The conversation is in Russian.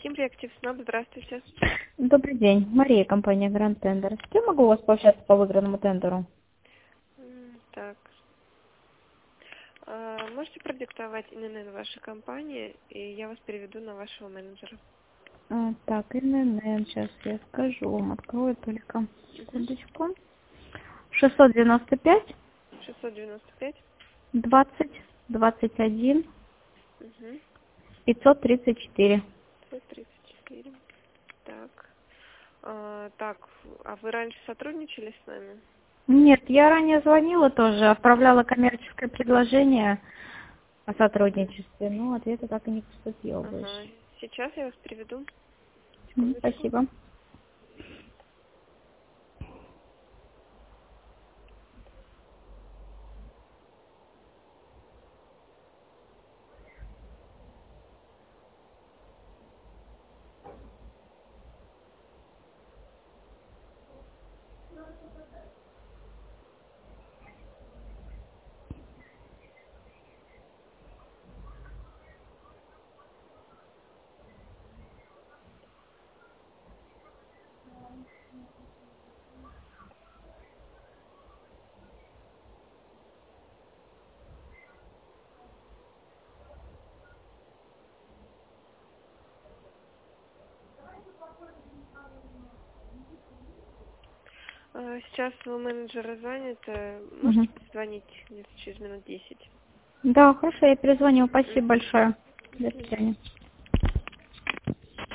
Team Reactive Snap, здравствуйте. Добрый день. Мария, компания Grand Tender. С кем могу у вас пообщаться по выигранному тендеру? Так. Можете продиктовать ИНН вашей компании, и я вас переведу на вашего менеджера. Так, ИНН, сейчас я скажу вам, открою только секундочку. 695 695. 20 21 Угу. 534. 134. Так. Так, а вы раньше сотрудничали с нами? Нет, я ранее звонила тоже, отправляла коммерческое предложение о сотрудничестве, но ответа так и не поступило больше. Ага. Сейчас я вас переведу. Секундочку. Спасибо. Сейчас у менеджера занят. Можете Мгм. позвонить где-то через минут 10? Да, хорошо, я перезвоню. Спасибо большое. До свидания.